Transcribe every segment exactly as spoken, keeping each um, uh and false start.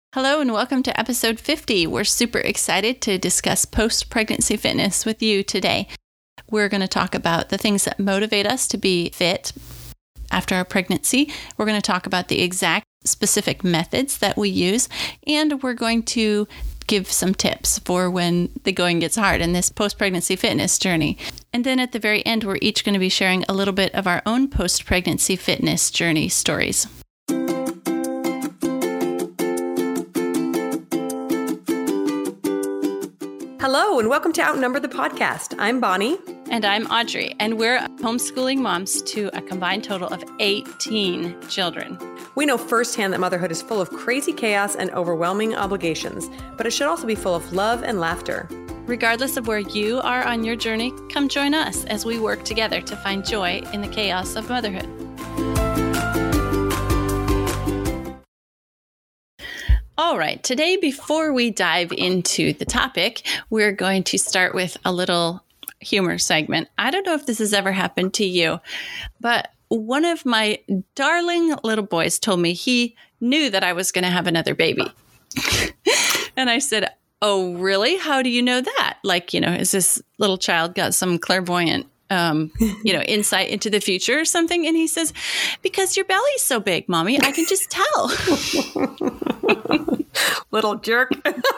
Hello and welcome to episode fifty. We're super excited to discuss post-pregnancy fitness with you today. We're going to talk about the things that motivate us to be fit after our pregnancy. We're going to talk about the exact specific methods that we use, and we're going to give some tips for when the going gets hard in this post-pregnancy fitness journey. And then at the very end, we're each going to be sharing a little bit of our own post-pregnancy fitness journey stories. Hello, and welcome to Outnumber the Podcast. I'm Bonnie. And I'm Audrey, and we're homeschooling moms to a combined total of eighteen children. We know firsthand that motherhood is full of crazy chaos and overwhelming obligations, but it should also be full of love and laughter. Regardless of where you are on your journey, come join us as we work together to find joy in the chaos of motherhood. All right, today, before we dive into the topic, we're going to start with a little humor segment. I don't know if this has ever happened to you, but one of my darling little boys told me he knew that I was going to have another baby. And I said, "Oh, really? How do you know that? Like, you know, is this little child got some clairvoyant um, you know, insight into the future or something?" And he says, "Because your belly's so big, Mommy, I can just tell." Little jerk.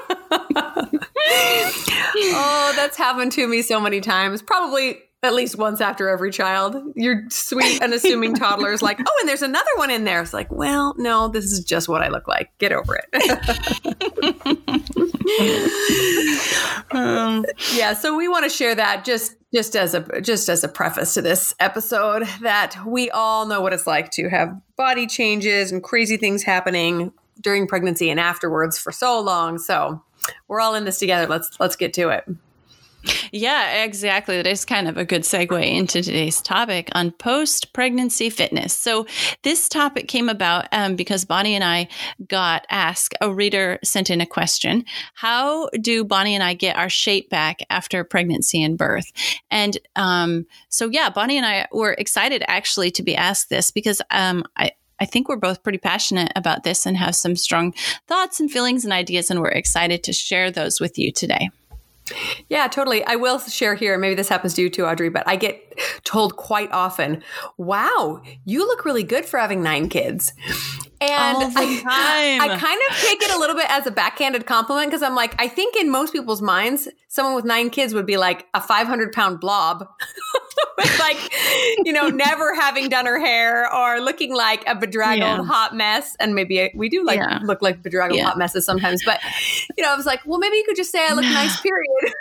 Oh, that's happened to me so many times. Probably at least once after every child. Your sweet, unassuming toddler is like, "Oh, and there's another one in there." It's like, well, no, this is just what I look like. Get over it. um, yeah, so we want to share that just just as a just as a preface to this episode, that we all know what it's like to have body changes and crazy things happening during pregnancy and afterwards for so long. So we're all in this together. Let's let's get to it. Yeah, exactly. That is kind of a good segue into today's topic on post-pregnancy fitness. So this topic came about um, because Bonnie and I got asked, a reader sent in a question: how do Bonnie and I get our shape back after pregnancy and birth? And um, so, yeah, Bonnie and I were excited actually to be asked this because um, I, I think we're both pretty passionate about this and have some strong thoughts and feelings and ideas, and we're excited to share those with you today. Yeah, totally. I will share here, maybe this happens to you too, Audrey, but I get told quite often, "Wow, you look really good for having nine kids." And All the time. I, I kind of take it a little bit as a backhanded compliment, because I'm like, I think in most people's minds, someone with nine kids would be like a five hundred pound blob. With like, you know, never having done her hair or looking like a bedraggled Yeah. hot mess. And maybe we do like Yeah. look like bedraggled Yeah. hot messes sometimes. But, you know, I was like, well, maybe you could just say I look nice, period.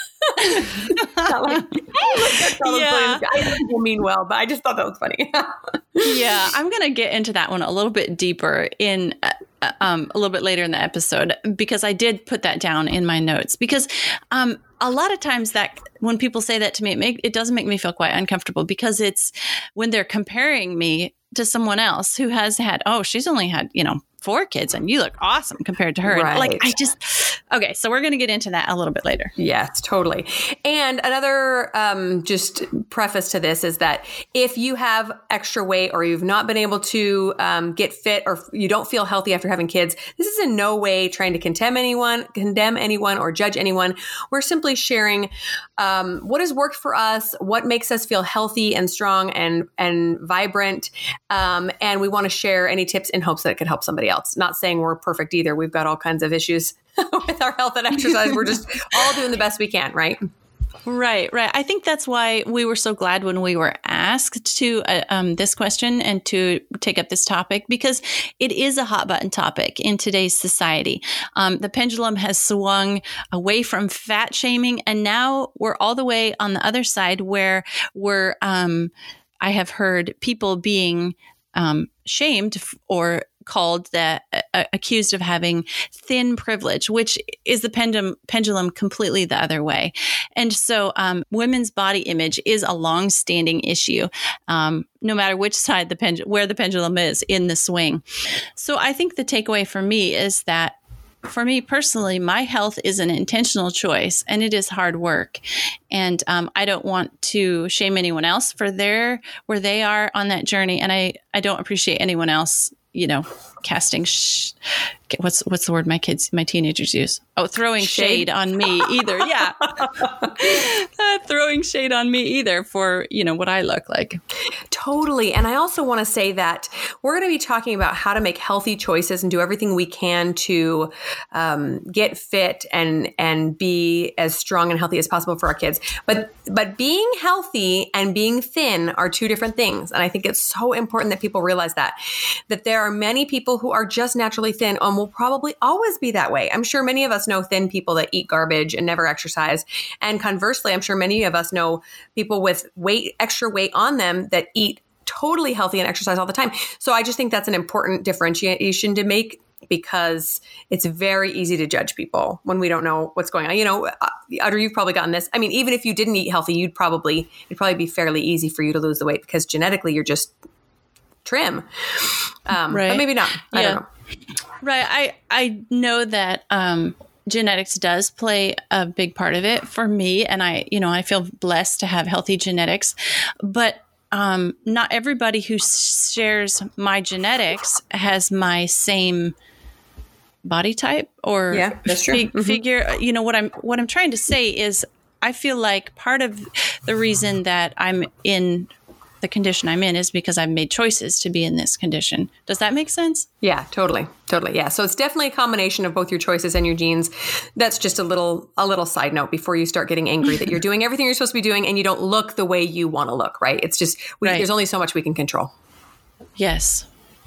Not like, hey, look, that's all Yeah. I think will mean well, but I just thought that was funny. Yeah, I'm going to get into that one a little bit deeper in uh, um, a little bit later in the episode, because I did put that down in my notes. Because um, a lot of times that when people say that to me, it, make, it does make me feel quite uncomfortable, because it's when they're comparing me to someone else who has had, oh, she's only had, you know, four kids and you look awesome compared to her. Right. And like, I just, okay, so we're going to get into that a little bit later. Yes, totally. And another um, just preface to this is that if you have extra weight or you've not been able to um, get fit, or you don't feel healthy after having kids, this is in no way trying to condemn anyone, condemn anyone or judge anyone. We're simply sharing um, what has worked for us, what makes us feel healthy and strong and, and vibrant. Um, and we want to share any tips in hopes that it could help somebody else. Not saying we're perfect either. We've got all kinds of issues with our health and exercise. We're just all doing the best we can, right? Right, right. I think that's why we were so glad when we were asked to uh, um, this question and to take up this topic, because it is a hot button topic in today's society. Um, the pendulum has swung away from fat shaming, and now we're all the way on the other side where we're, um, I have heard people being um, shamed f- or called that uh, accused of having thin privilege, which is the pendulum pendulum completely the other way. And so um, women's body image is a long-standing issue, um, no matter which side the pendulum, where the pendulum is in the swing. So I think the takeaway for me is that, for me personally, my health is an intentional choice, and it is hard work. And um, I don't want to shame anyone else for their where they are on that journey. And I, I don't appreciate anyone else, you know, casting, sh- what's, what's the word my kids, my teenagers use? Oh, throwing shade, shade on me either. Yeah. uh, throwing shade on me either for, you know, what I look like. Totally. And I also want to say that we're going to be talking about how to make healthy choices and do everything we can to um, get fit and and be as strong and healthy as possible for our kids. But but being healthy and being thin are two different things. And I think it's so important that people realize that, that there are many people who are just naturally thin and will probably always be that way. I'm sure many of us know thin people that eat garbage and never exercise. And conversely, I'm sure many of us know people with weight, extra weight on them that eat totally healthy and exercise all the time. So I just think that's an important differentiation to make, because it's very easy to judge people when we don't know what's going on. You know, Audrey, you've probably gotten this. I mean, even if you didn't eat healthy, you'd probably, it'd probably be fairly easy for you to lose the weight because genetically you're just trim. Um, right. But maybe not. I yeah. don't know. Right. I, I know that, um, genetics does play a big part of it for me. And I, you know, I feel blessed to have healthy genetics, but um, not everybody who shares my genetics has my same body type or yeah, that's true. Fig- mm-hmm. figure. You know, what I'm, what I'm trying to say is I feel like part of the reason that I'm in the condition I'm in is because I've made choices to be in this condition. Does that make sense? Yeah, totally. Totally. Yeah. So it's definitely a combination of both your choices and your genes. That's just a little, a little side note before you start getting angry that you're doing everything you're supposed to be doing and you don't look the way you want to look, right? It's just, we, right. there's only so much we can control. Yes.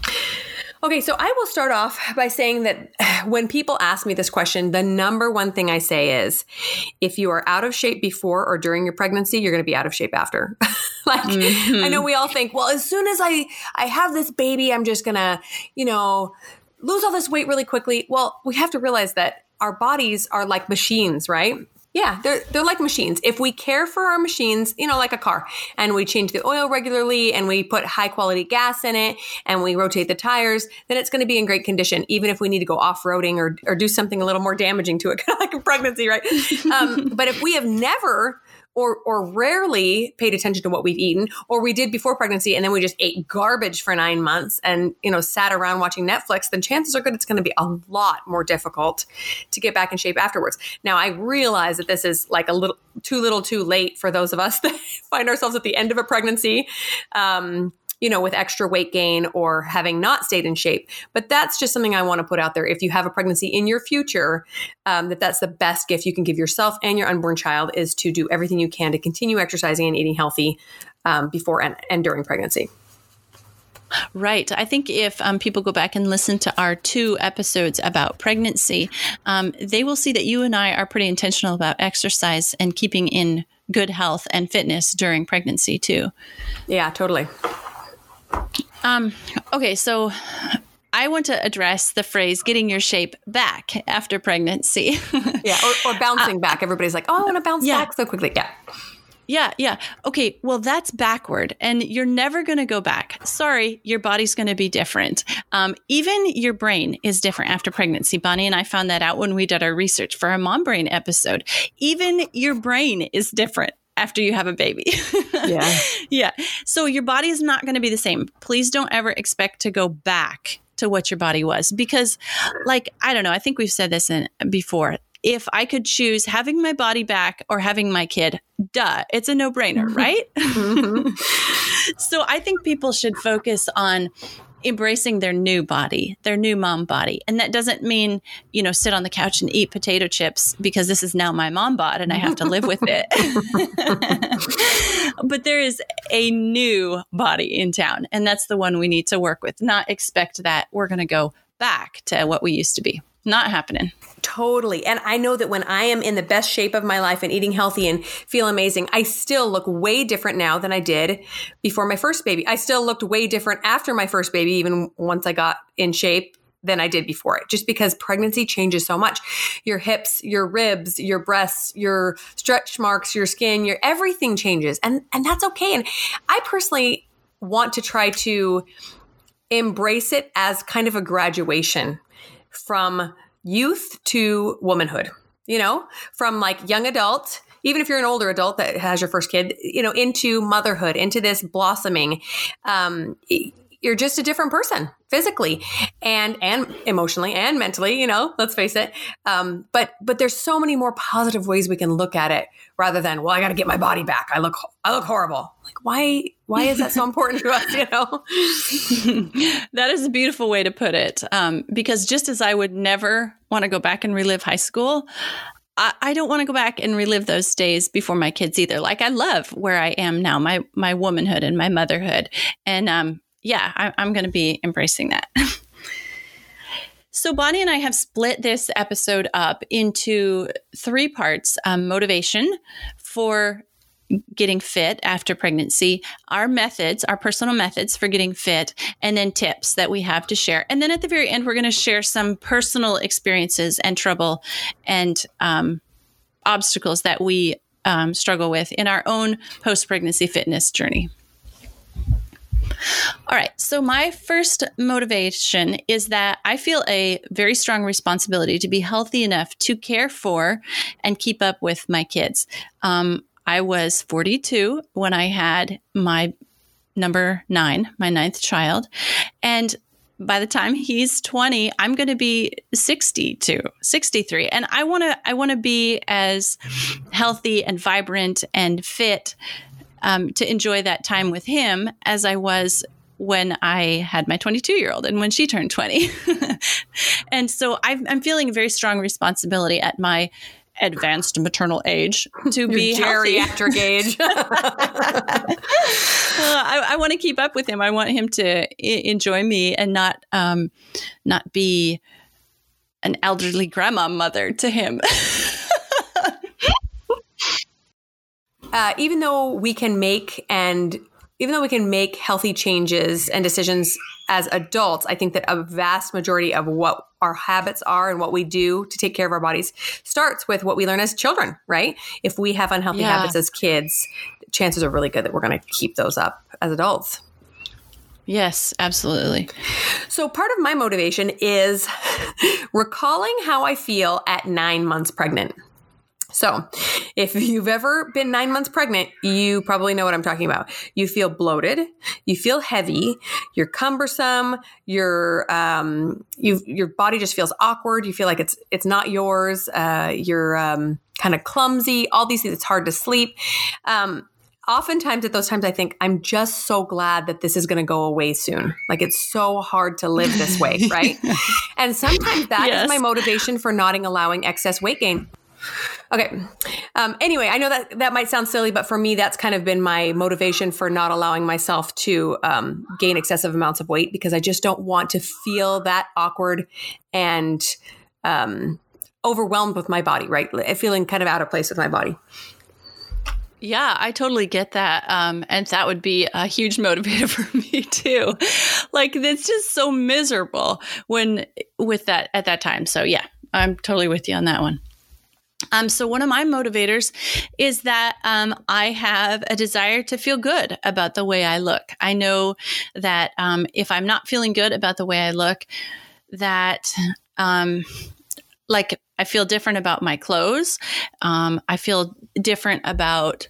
Okay, so I will start off by saying that when people ask me this question, the number one thing I say is, if you are out of shape before or during your pregnancy, you're going to be out of shape after. Like, mm-hmm. I know we all think, well, as soon as I, I have this baby, I'm just going to, you know, lose all this weight really quickly. Well, we have to realize that our bodies are like machines, right? Yeah, they're they're like machines. If we care for our machines, you know, like a car, and we change the oil regularly and we put high quality gas in it and we rotate the tires, then it's going to be in great condition, even if we need to go off-roading or, or do something a little more damaging to it, kind of like a pregnancy, right? um, but if we have never or or rarely paid attention to what we've eaten, or we did before pregnancy and then we just ate garbage for nine months and, you know, sat around watching Netflix, then chances are good it's going to be a lot more difficult to get back in shape afterwards. Now, I realize that this is like a little too little too late for those of us that find ourselves at the end of a pregnancy, um, you know, with extra weight gain or having not stayed in shape. But that's just something I want to put out there. If you have a pregnancy in your future, um, that that's the best gift you can give yourself and your unborn child, is to do everything you can to continue exercising and eating healthy um, before and, and during pregnancy. Right. I think if um, people go back and listen to our two episodes about pregnancy, um, they will see that you and I are pretty intentional about exercise and keeping in good health and fitness during pregnancy too. Yeah, totally. Um, okay, so I want to address the phrase getting your shape back after pregnancy. yeah, or, or bouncing uh, back. Everybody's like, oh, I want to bounce yeah. back so quickly. Yeah. Yeah, yeah. Okay, well, that's backward, and you're never going to go back. Sorry, your body's going to be different. Um, even your brain is different after pregnancy. Bonnie and I found that out when we did our research for our Mom Brain episode. Even your brain is different after you have a baby. Yeah. Yeah. So your body is not going to be the same. Please don't ever expect to go back to what your body was, because, like, I don't know, I think we've said this in, before. If I could choose having my body back or having my kid, duh, it's a no-brainer, right? Mm-hmm. So I think people should focus on embracing their new body, their new mom body. And that doesn't mean, you know, sit on the couch and eat potato chips because this is now my mom bod and I have to live with it. But there is a new body in town, and that's the one we need to work with, not expect that we're going to go back to what we used to be. Not happening. Totally. And I know that when I am in the best shape of my life and eating healthy and feel amazing, I still look way different now than I did before my first baby. I still looked way different after my first baby, even once I got in shape, than I did before it, just because pregnancy changes so much. Your hips, your ribs, your breasts, your stretch marks, your skin, your everything changes. And, and that's okay. And I personally want to try to embrace it as kind of a graduation from youth to womanhood, you know, from like young adult, even if you're an older adult that has your first kid, you know, into motherhood, into this blossoming. Um, you're just a different person physically and, and emotionally and mentally, you know, let's face it. Um, but, but there's so many more positive ways we can look at it rather than, well, I got to get my body back. I look, I look horrible. Like, why, why is that so important to us? You know, that is a beautiful way to put it. Um, because just as I would never want to go back and relive high school, I, I don't want to go back and relive those days before my kids either. Like, I love where I am now, my, my womanhood and my motherhood. And, um, yeah, I, I'm going to be embracing that. So Bonnie and I have split this episode up into three parts: um, motivation for getting fit after pregnancy, our methods, our personal methods for getting fit, and then tips that we have to share. And then at the very end, we're going to share some personal experiences and trouble and um, obstacles that we um, struggle with in our own post-pregnancy fitness journey. All right. So my first motivation is that I feel a very strong responsibility to be healthy enough to care for and keep up with my kids. Um, I was forty-two when I had my number nine, my ninth child. And by the time he's twenty, I'm going to be sixty-two, sixty-three. And I want to, I want to be as healthy and vibrant and fit Um, to enjoy that time with him as I was when I had my twenty-two-year-old and when she turned twenty. And so I've, I'm feeling a very strong responsibility at my advanced maternal age to Your be geriatric age. uh, I, I want to keep up with him. I want him to I- enjoy me and not um, not be an elderly grandma mother to him. Uh, even though we can make and even though we can make healthy changes and decisions as adults, I think that a vast majority of what our habits are and what we do to take care of our bodies starts with what we learn as children, right? If we have unhealthy Yeah. habits as kids, chances are really good that we're going to keep those up as adults. Yes, absolutely. So part of my motivation is recalling how I feel at nine months pregnant. So if you've ever been nine months pregnant, you probably know what I'm talking about. You feel bloated, you feel heavy, you're cumbersome, your um, you your body just feels awkward. You feel like it's it's not yours. Uh, you're um, kind of clumsy. All these things. It's hard to sleep. Um, oftentimes at those times, I think I'm just so glad that this is going to go away soon. Like, it's so hard to live this way, right? And sometimes that Yes. is my motivation for not allowing excess weight gain. Okay. Um, anyway, I know that that might sound silly, but for me, that's kind of been my motivation for not allowing myself to um, gain excessive amounts of weight, because I just don't want to feel that awkward and um, overwhelmed with my body, right? Feeling kind of out of place with my body. Yeah, I totally get that. Um, and that would be a huge motivator for me too. Like, it's just so miserable when with that at that time. So yeah, I'm totally with you on that one. Um, so one of my motivators is that um, I have a desire to feel good about the way I look. I know that um, if I'm not feeling good about the way I look, that um, like I feel different about my clothes. Um, I feel different about,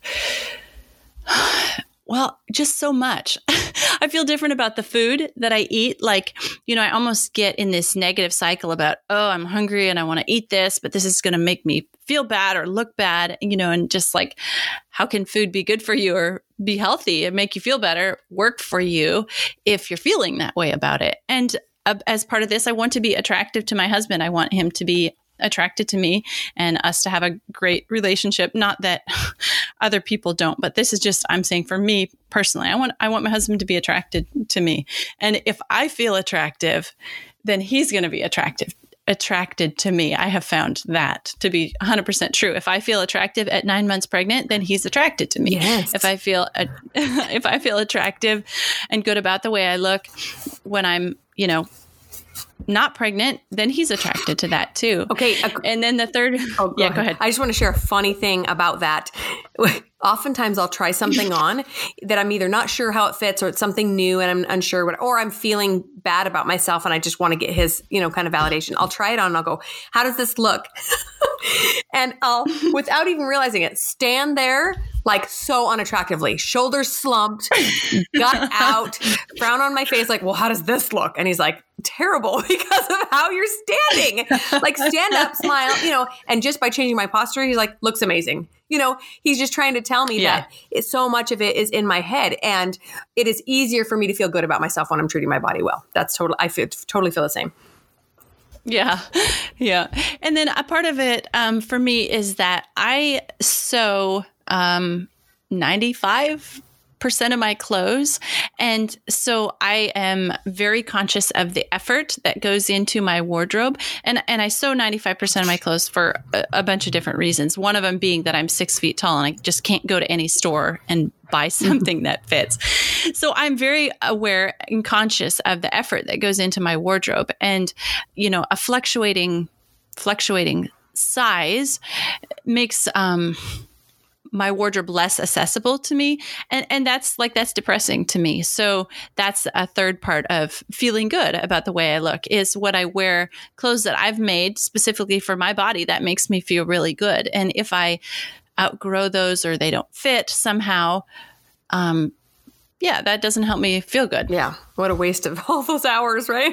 well, just so much. I feel different about the food that I eat. Like, you know, I almost get in this negative cycle about, oh, I'm hungry and I want to eat this, but this is going to make me feel bad or look bad, you know, and just like, how can food be good for you or be healthy and make you feel better, work for you if you're feeling that way about it? And uh, as part of this, I want to be attractive to my husband. I want him to be attracted to me and us to have a great relationship. Not that other people don't, but this is just, I'm saying for me personally, I want, I want my husband to be attracted to me. And if I feel attractive, then he's going to be attractive, attracted to me. I have found that to be one hundred percent true. If I feel attractive at nine months pregnant, then he's attracted to me. Yes. If I feel, uh, if I feel attractive and good about the way I look when I'm, you know, not pregnant, then he's attracted to that too. Okay. Uh, and then the third, oh, go yeah, ahead. go ahead. I just want to share a funny thing about that. Oftentimes I'll try something on that I'm either not sure how it fits or it's something new and I'm unsure what, or I'm feeling bad about myself and I just want to get his, you know, kind of validation. I'll try it on and I'll go, how does this look? And I'll, without even realizing it, stand there like so unattractively, shoulders slumped, gut out, frown on my face. Like, well, how does this look? And he's like, terrible because of how you're standing. Like, stand up, smile, you know, and just by changing my posture, he's like, looks amazing. You know, he's just trying to tell me yeah. that it, so much of it is in my head, and it is easier for me to feel good about myself when I'm treating my body well. That's totally, I feel, totally feel the same. Yeah. Yeah. And then a part of it um, for me is that I sew um, ninety-five percent of my clothes. And so I am very conscious of the effort that goes into my wardrobe. And, and I sew ninety-five percent of my clothes for a, a bunch of different reasons. One of them being that I'm six feet tall and I just can't go to any store and buy something that fits. So I'm very aware and conscious of the effort that goes into my wardrobe. And, you know, a fluctuating, fluctuating size makes, um, my wardrobe less accessible to me. And, and that's like, that's depressing to me. So that's a third part of feeling good about the way I look is what I wear, clothes that I've made specifically for my body that makes me feel really good. And if I outgrow those or they don't fit somehow, um, yeah, that doesn't help me feel good. Yeah. What a waste of all those hours, right?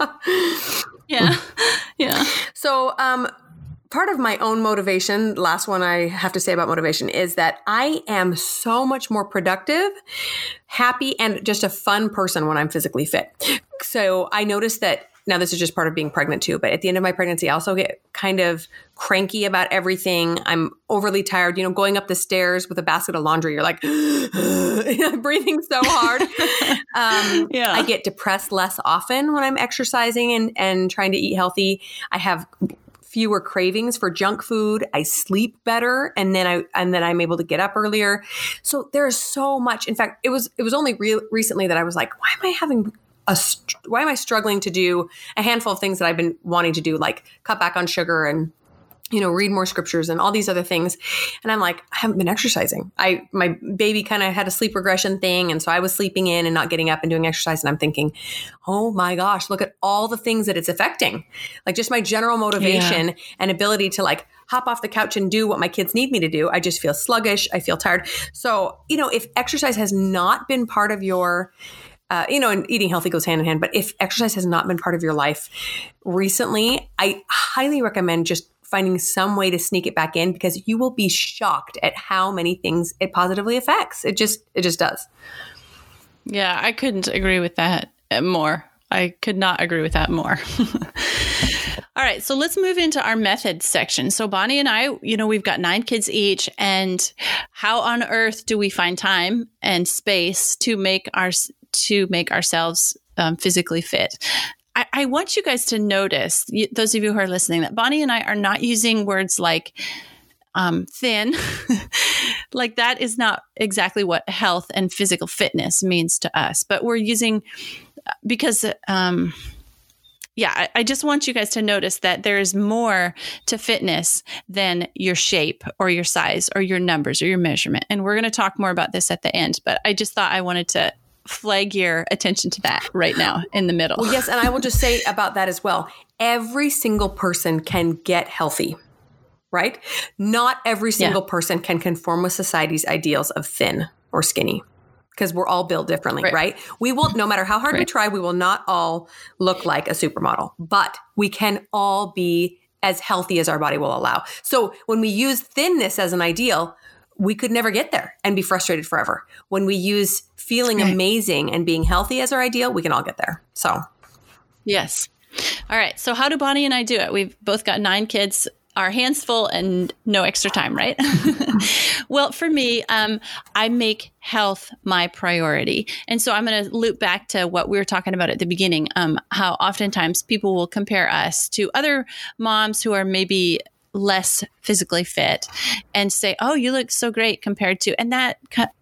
Yeah. Yeah. So, um, part of my own motivation, last one I have to say about motivation, is that I am so much more productive, happy, and just a fun person when I'm physically fit. So I noticed that, now this is just part of being pregnant too, but at the end of my pregnancy, I also get kind of cranky about everything. I'm overly tired, you know, going up the stairs with a basket of laundry, you're like, breathing so hard. Um, yeah. I get depressed less often when I'm exercising and, and trying to eat healthy. I have fewer cravings for junk food. I sleep better, and then I and then I'm able to get up earlier. So there's so much. In fact, it was it was only re- recently that I was like, why am I having a why am I struggling to do a handful of things that I've been wanting to do, like cut back on sugar and, you know, read more scriptures and all these other things. And I'm like, I haven't been exercising. I, my baby kind of had a sleep regression thing. And so I was sleeping in and not getting up and doing exercise. And I'm thinking, oh my gosh, look at all the things that it's affecting. Like just my general motivation yeah. and ability to like hop off the couch and do what my kids need me to do. I just feel sluggish. I feel tired. So, you know, if exercise has not been part of your Uh, you know, and eating healthy goes hand in hand. But if exercise has not been part of your life recently, I highly recommend just finding some way to sneak it back in, because you will be shocked at how many things it positively affects. It just, it just does. Yeah, I couldn't agree with that more. I could not agree with that more. All right, so let's move into our methods section. So Bonnie and I, you know, we've got nine kids each, and how on earth do we find time and space to make our to make ourselves um, physically fit? I, I want you guys to notice, you, those of you who are listening, that Bonnie and I are not using words like um, thin. Like that is not exactly what health and physical fitness means to us, but we're using because, um, yeah, I, I just want you guys to notice that there is more to fitness than your shape or your size or your numbers or your measurement. And we're going to talk more about this at the end, but I just thought I wanted to flag your attention to that right now in the middle. Well, yes. And I will just say about that as well. Every single person can get healthy, right? Not every single yeah. person can conform with society's ideals of thin or skinny, because we're all built differently, right? right? We will, no matter how hard right. we try, we will not all look like a supermodel, but we can all be as healthy as our body will allow. So when we use thinness as an ideal, we could never get there and be frustrated forever. When we use feeling right. amazing and being healthy as our ideal, we can all get there. So, yes. All right. So how do Bonnie and I do it? We've both got nine kids, our hands full and no extra time, right? Well, for me, um, I make health my priority. And so I'm going to loop back to what we were talking about at the beginning, um, how oftentimes people will compare us to other moms who are maybe less physically fit and say, oh, you look so great compared to, and that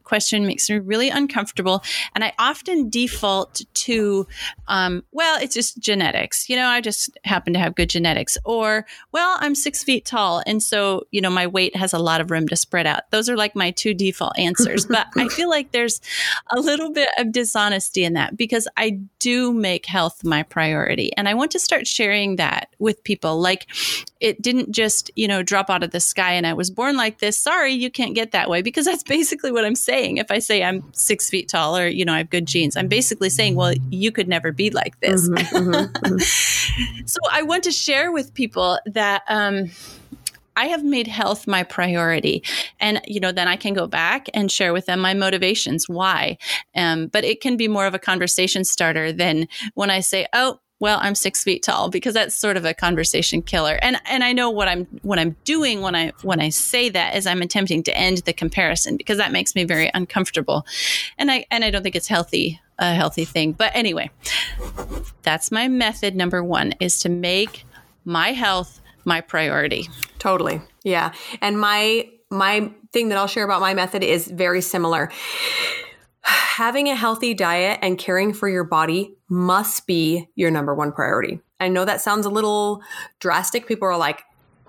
question makes me really uncomfortable. And I often default to, um, well, it's just genetics. You know, I just happen to have good genetics. Or, well, I'm six feet tall. And so, you know, my weight has a lot of room to spread out. Those are like my two default answers. But I feel like there's a little bit of dishonesty in that because I do make health my priority. And I want to start sharing that with people. Like, it didn't just, you know, drop out of the sky and I was born like this. Sorry, you can't get that way, because that's basically what I'm saying. If I say I'm six feet tall or, you know, I have good genes, I'm basically saying, well, you could never be like this. Mm-hmm, mm-hmm, mm-hmm. So I want to share with people that, um, I have made health my priority. And, you know, then I can go back and share with them my motivations, why. Um, but it can be more of a conversation starter than when I say, oh, well, I'm six feet tall, because that's sort of a conversation killer. And and I know what I'm what I'm doing when I when I say that is I'm attempting to end the comparison, because that makes me very uncomfortable. And I and I don't think it's healthy, a healthy thing. But anyway, that's my method. Number one is to make my health my priority. Totally. Yeah. And my my thing that I'll share about my method is very similar. Having a healthy diet and caring for your body must be your number one priority. I know that sounds a little drastic. People are like,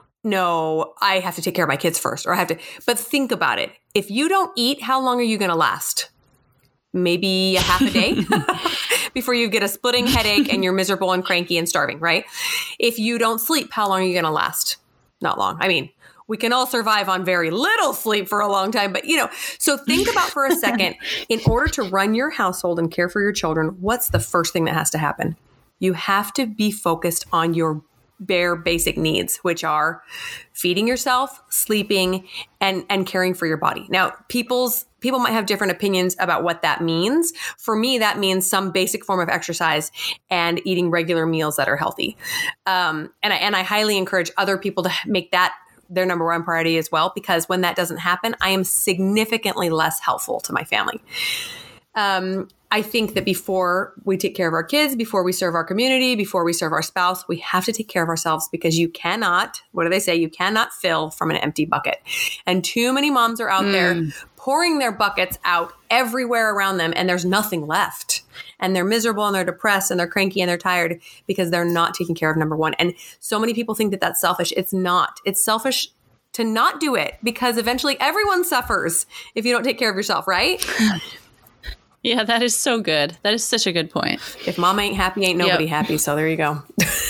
no, I have to take care of my kids first, or I have to, but think about it. If you don't eat, how long are you going to last? Maybe a half a day before you get a splitting headache and you're miserable and cranky and starving, right? If you don't sleep, how long are you going to last? Not long. I mean, we can all survive on very little sleep for a long time, but you know, so think about for a second, in order to run your household and care for your children, what's the first thing that has to happen? You have to be focused on your bare basic needs, which are feeding yourself, sleeping, and, and caring for your body. Now, people's people might have different opinions about what that means. For me, that means some basic form of exercise and eating regular meals that are healthy. Um, and I, and I highly encourage other people to make that their number one priority as well, because when that doesn't happen, I am significantly less helpful to my family. Um, I think that before we take care of our kids, before we serve our community, before we serve our spouse, we have to take care of ourselves, because you cannot, what do they say? You cannot fill from an empty bucket. And too many moms are out mm. there pouring their buckets out everywhere around them, and there's nothing left. And they're miserable and they're depressed and they're cranky and they're tired because they're not taking care of number one. And so many people think that that's selfish. It's not. It's selfish to not do it, because eventually everyone suffers if you don't take care of yourself, right? Yeah, that is so good. That is such a good point. If mom ain't happy, ain't nobody yep. happy. So there you go.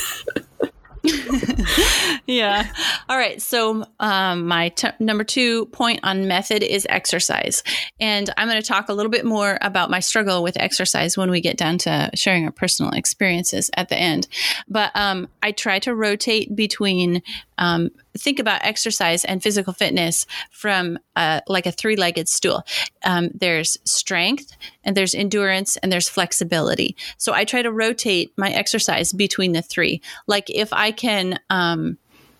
Yeah. All right. So um, my t- number two point on method is exercise. And I'm going to talk a little bit more about my struggle with exercise when we get down to sharing our personal experiences at the end. But um, I try to rotate between, um, think about exercise and physical fitness from uh, like a three-legged stool. Um, there's strength, and there's endurance, and there's flexibility. So I try to rotate my exercise between the three. Like if I can, um,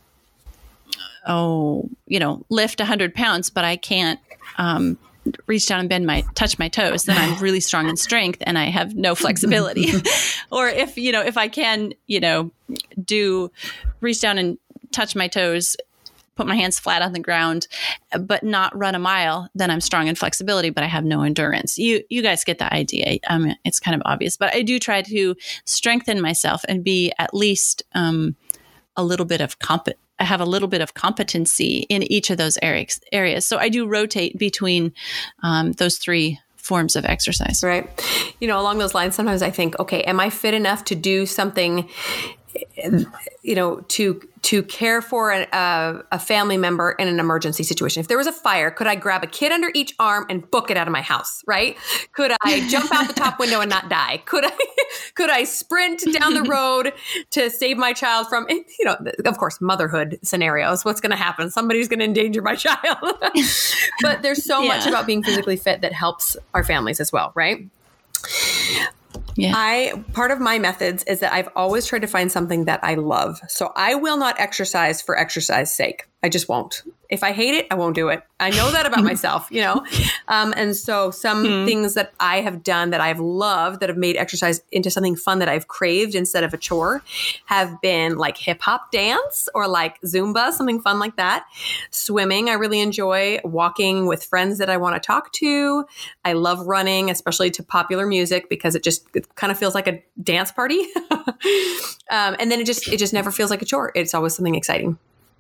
oh, you know, lift one hundred pounds, but I can't um, reach down and bend my, touch my toes, then I'm really strong in strength and I have no flexibility. Or if, you know, if I can, you know, do, reach down and touch my toes, put my hands flat on the ground, but not run a mile, then I'm strong in flexibility, but I have no endurance. You you guys get the idea. Um, it's kind of obvious, but I do try to strengthen myself and be at least um, a little bit of comp- I have a little bit of competency in each of those areas. areas. So I do rotate between um, those three forms of exercise. Right. You know, along those lines, sometimes I think, okay, am I fit enough to do something, you know, to to care for a, a, a family member in an emergency situation? If there was a fire, could I grab a kid under each arm and book it out of my house, right? Could I jump out the top window and not die? Could I could I sprint down the road to save my child from, you know, of course, motherhood scenarios. What's going to happen? Somebody's going to endanger my child. But there's so yeah. much about being physically fit that helps our families as well, right? Yeah. I, part of my methods is that I've always tried to find something that I love. So I will not exercise for exercise sake. I just won't. If I hate it, I won't do it. I know that about myself, you know? Um, and so some mm. things that I have done that I've loved that have made exercise into something fun that I've craved instead of a chore have been like hip hop dance or like Zumba, something fun like that. Swimming, I really enjoy. Walking with friends that I want to talk to. I love running, especially to popular music because it just it kind of feels like a dance party. um, and then it just, it just never feels like a chore. It's always something exciting.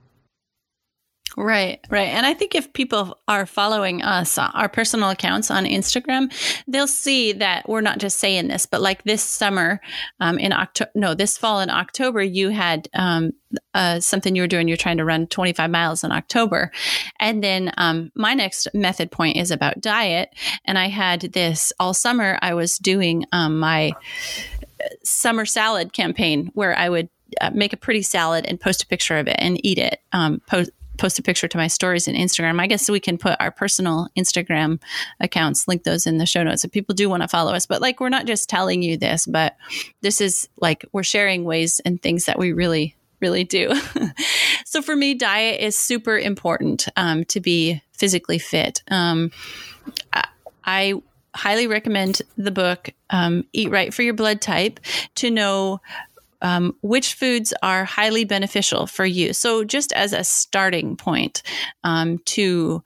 Right, right. And I think if people are following us, our personal accounts on Instagram, they'll see that we're not just saying this, but like this summer um, in October, no, this fall in October, you had um, uh, something you were doing. You're trying to run twenty-five miles in October. And then um, my next method point is about diet. And I had this all summer. I was doing um, my summer salad campaign where I would uh, make a pretty salad and post a picture of it and eat it. Um, post post a picture to my stories in Instagram. I guess we can put our personal Instagram accounts, link those in the show notes if people do want to follow us. But like, we're not just telling you this, but this is like, we're sharing ways and things that we really, really do. So for me, diet is super important um, to be physically fit. Um, I, I highly recommend the book, um, Eat Right for Your Blood Type, to know Um, which foods are highly beneficial for you. So just as a starting point um, to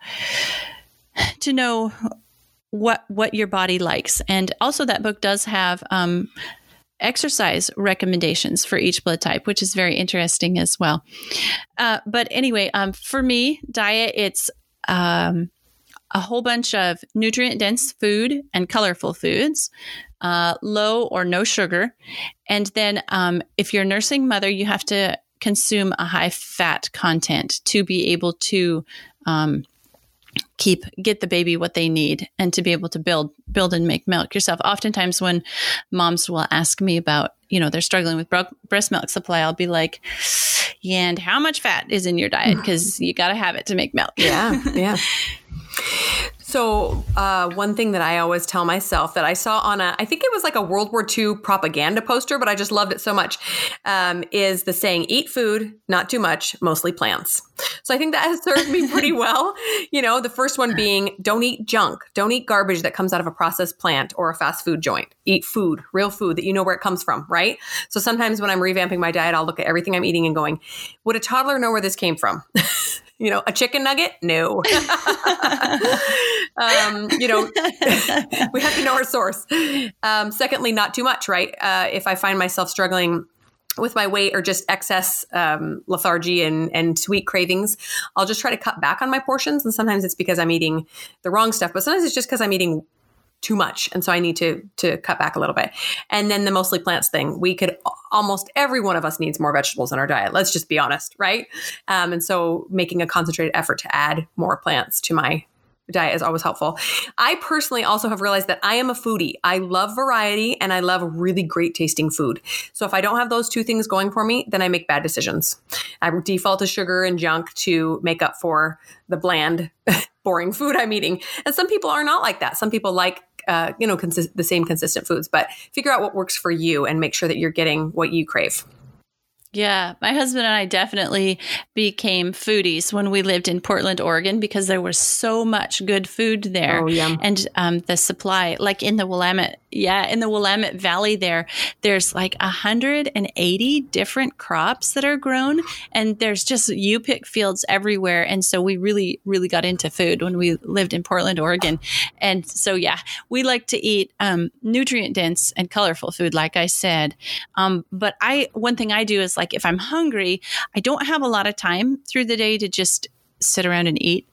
to know what what your body likes. And also that book does have um, exercise recommendations for each blood type, which is very interesting as well. Uh, but anyway, um, for me, diet, it's um, a whole bunch of nutrient-dense food and colorful foods, uh, low or no sugar. And then um, if you're a nursing mother, you have to consume a high-fat content to be able to um, keep get the baby what they need and to be able to build build and make milk yourself. Oftentimes when moms will ask me about, you know, they're struggling with bro- breast milk supply, I'll be like, yeah, and how much fat is in your diet? Because you got to have it to make milk. Yeah, yeah. So uh, one thing that I always tell myself that I saw on a, I think it was like a World War Two propaganda poster, but I just loved it so much, um, is the saying, eat food, not too much, mostly plants. So I think that has served me pretty well. You know, the first one being, don't eat junk. Don't eat garbage that comes out of a processed plant or a fast food joint. Eat food, real food that you know where it comes from, right? So sometimes when I'm revamping my diet, I'll look at everything I'm eating and going, would a toddler know where this came from? You know, a chicken nugget? No. um, you know, we have to know our source. Um, secondly, not too much, right? Uh, if I find myself struggling with my weight or just excess um, lethargy and, and sweet cravings, I'll just try to cut back on my portions. And sometimes it's because I'm eating the wrong stuff, but sometimes it's just because I'm eating too much. And so I need to to cut back a little bit. And then the mostly plants thing, we could almost every one of us needs more vegetables in our diet. Let's just be honest, right? Um, and so making a concentrated effort to add more plants to my diet is always helpful. I personally also have realized that I am a foodie. I love variety and I love really great tasting food. So if I don't have those two things going for me, then I make bad decisions. I default to sugar and junk to make up for the bland, boring food I'm eating. And some people are not like that. Some people like Uh, you know, consi- the same consistent foods, but figure out what works for you and make sure that you're getting what you crave. Yeah, my husband and I definitely became foodies when we lived in Portland, Oregon, because there was so much good food there. Oh, yum. And um, the supply, like in the Willamette, yeah, in the Willamette Valley there, there's like one hundred eighty different crops that are grown, and there's just you pick fields everywhere. And so we really, really got into food when we lived in Portland, Oregon. And so, yeah, we like to eat um, nutrient dense and colorful food, like I said. Um, but I, one thing I do is like, Like if I'm hungry, I don't have a lot of time through the day to just sit around and eat,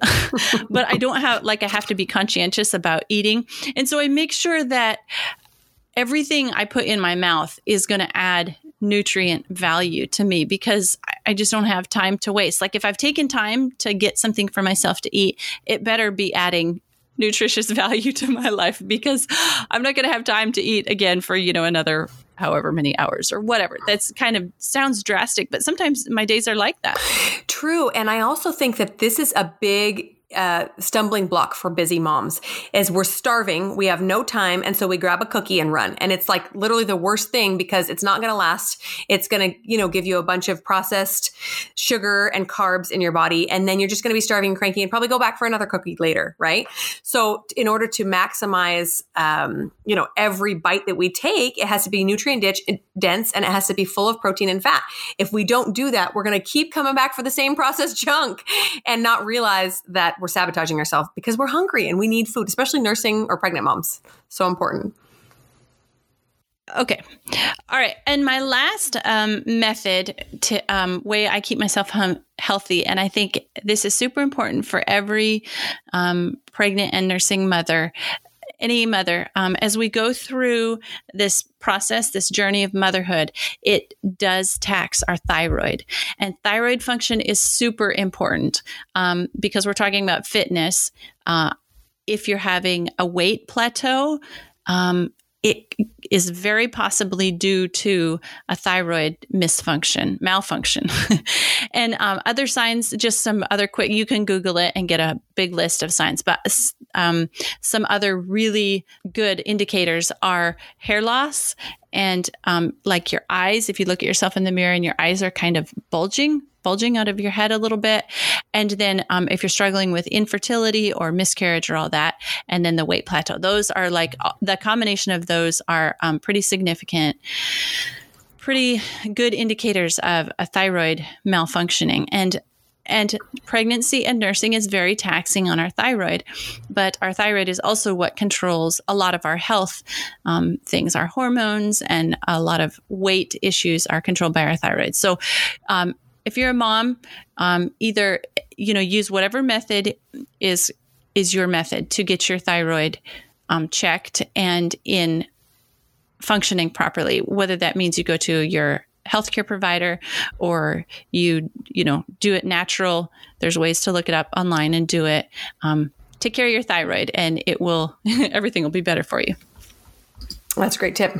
but I don't have, like, I have to be conscientious about eating. And so I make sure that everything I put in my mouth is going to add nutrient value to me, because I just don't have time to waste. Like if I've taken time to get something for myself to eat, it better be adding nutritious value to my life, because I'm not going to have time to eat again for, you know, another however many hours or whatever. That's kind of sounds drastic, but sometimes my days are like that. True. And I also think that this is a big uh, stumbling block for busy moms is we're starving. We have no time. And so we grab a cookie and run. And it's like literally the worst thing because it's not going to last. It's going to, you know, give you a bunch of processed sugar and carbs in your body. And then you're just going to be starving and cranky and probably go back for another cookie later. Right. So in order to maximize, um, you know, every bite that we take, it has to be nutrient dense and it has to be full of protein and fat. If we don't do that, we're going to keep coming back for the same processed junk and not realize that we're sabotaging ourselves because we're hungry and we need food, especially nursing or pregnant moms. So important. Okay. All right. And my last um, method to um, way I keep myself hum- healthy, and I think this is super important for every um, pregnant and nursing mother, any mother, um, as we go through this process, this journey of motherhood, it does tax our thyroid. And thyroid function is super important um, because we're talking about fitness. Uh, if you're having a weight plateau, um, it is very possibly due to a thyroid misfunction, malfunction. and um, other signs, just some other quick, you can Google it and get a big list of signs. But um, some other really good indicators are hair loss and um, like your eyes. If you look at yourself in the mirror and your eyes are kind of bulging, bulging out of your head a little bit. And then um, if you're struggling with infertility or miscarriage or all that, and then the weight plateau, those are like the combination of those are um, pretty significant, pretty good indicators of a thyroid malfunctioning. And And pregnancy and nursing is very taxing on our thyroid, but our thyroid is also what controls a lot of our health um, things. Our hormones and a lot of weight issues are controlled by our thyroid. So um, if you're a mom, um, either, you know, use whatever method is is your method to get your thyroid um, checked and in functioning properly, whether that means you go to your healthcare provider or you, you know, do it natural. There's ways to look it up online and do it. Um, take care of your thyroid and it will, everything will be better for you. That's a great tip.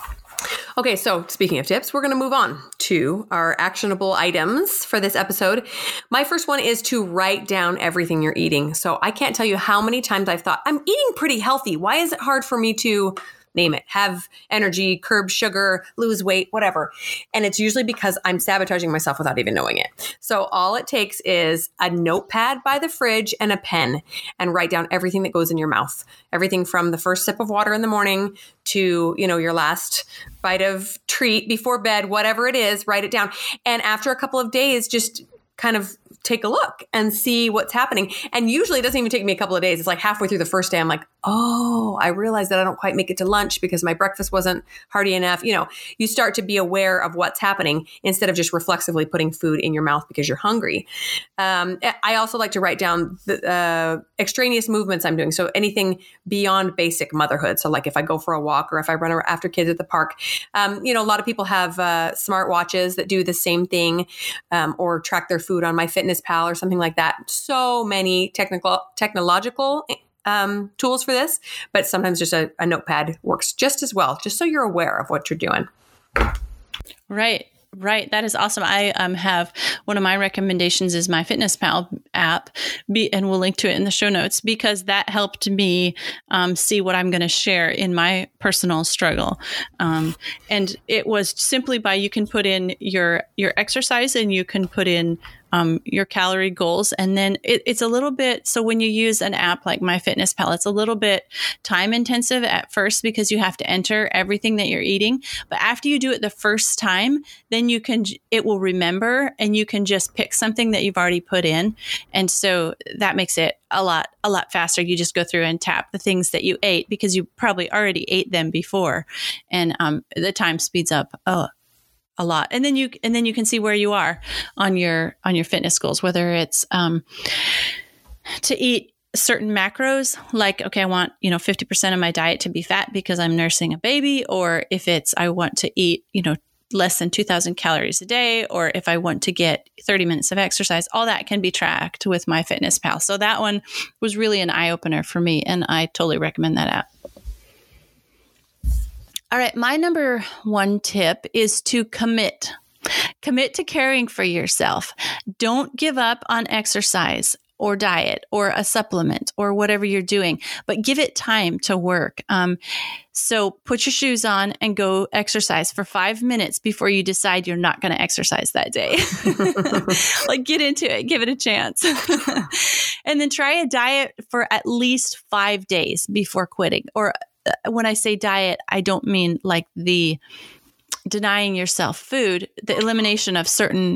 Okay, so speaking of tips, we're going to move on to our actionable items for this episode. My first one is to write down everything you're eating. So I can't tell you how many times I've thought, I'm eating pretty healthy. Why is it hard for me to name it, have energy, curb sugar, lose weight, whatever. And it's usually because I'm sabotaging myself without even knowing it. So all it takes is a notepad by the fridge and a pen and write down everything that goes in your mouth. Everything from the first sip of water in the morning to, you know, your last bite of treat before bed, whatever it is, write it down. And after a couple of days, just kind of take a look and see what's happening. And usually it doesn't even take me a couple of days. It's like halfway through the first day, I'm like, oh, I realized that I don't quite make it to lunch because my breakfast wasn't hearty enough. You know, you start to be aware of what's happening instead of just reflexively putting food in your mouth because you're hungry. Um, I also like to write down the uh, extraneous movements I'm doing. So anything beyond basic motherhood. So like if I go for a walk or if I run after kids at the park, um, you know, a lot of people have uh, smart watches that do the same thing um, or track their food on MyFitnessPal or something like that. So many technical, technological um, tools for this, but sometimes just a, a notepad works just as well, just so you're aware of what you're doing. Right. Right. That is awesome. I um, have one of my recommendations is MyFitnessPal app, be, and we'll link to it in the show notes because that helped me um, see what I'm going to share in my personal struggle. Um, and it was simply by you can put in your your exercise and you can put in Um, your calorie goals. And then it, it's a little bit, so when you use an app like MyFitnessPal, it's a little bit time intensive at first because you have to enter everything that you're eating. But after you do it the first time, then you can, it will remember and you can just pick something that you've already put in. And so that makes it a lot, a lot faster. You just go through and tap the things that you ate because you probably already ate them before. And um, the time speeds up. Oh, a lot. And then you, and then you can see where you are on your, on your fitness goals, whether it's, um, to eat certain macros, like, okay, I want, you know, fifty percent of my diet to be fat because I'm nursing a baby, or if it's, I want to eat, you know, less than two thousand calories a day, or if I want to get thirty minutes of exercise, all that can be tracked with MyFitnessPal. So that one was really an eye opener for me. And I totally recommend that app. All right. My number one tip is to commit. Commit to caring for yourself. Don't give up on exercise. or diet or a supplement or whatever you're doing, but give it time to work. Um, so put your shoes on and go exercise for five minutes before you decide you're not going to exercise that day. Like, get into it, give it a chance. And then try a diet for at least five days before quitting. Or uh, when I say diet, I don't mean like the denying yourself food, the elimination of certain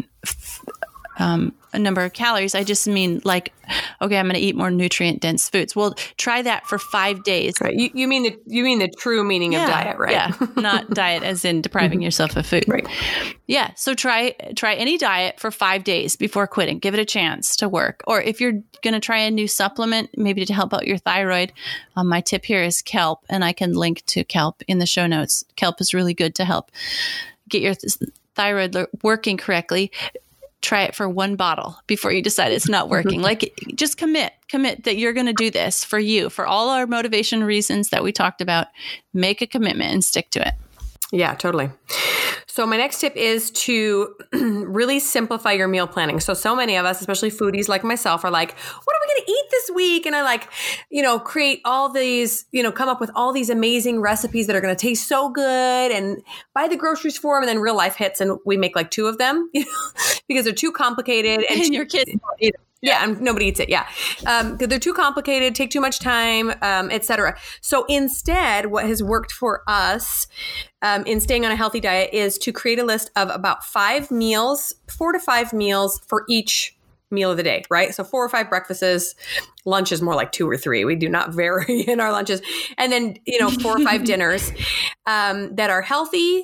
um, a number of calories. I just mean like, okay, I'm going to eat more nutrient dense foods. Well, try that for five days. Right. You, you mean the you mean the true meaning yeah, of diet, right? Yeah, not diet as in depriving yourself of food. Right. Yeah. So try try any diet for five days before quitting. Give it a chance to work. Or if you're going to try a new supplement, maybe to help out your thyroid, um, my tip here is kelp, and I can link to kelp in the show notes. Kelp is really good to help get your th- thyroid l- working correctly. Try it for one bottle before you decide it's not working. Like, just commit, commit that you're going to do this for you, for all our motivation reasons that we talked about. Make a commitment and stick to it. Yeah, totally. So my next tip is to really simplify your meal planning. So, so many of us, especially foodies like myself, are like, what are we going to eat this week? And I like, you know, create all these, you know, come up with all these amazing recipes that are going to taste so good and buy the groceries for them. And then real life hits and we make like two of them, you know, because they're too complicated. And, and your kids don't eat it. Yeah, and nobody eats it. Yeah, um, because they're too complicated, take too much time, um, et cetera. So instead, what has worked for us um, in staying on a healthy diet is to create a list of about five meals, four to five meals for each meal of the day, right? So four or five breakfasts, lunch is more like two or three. We do not vary in our lunches. And then, you know, four or five dinners um, that are healthy,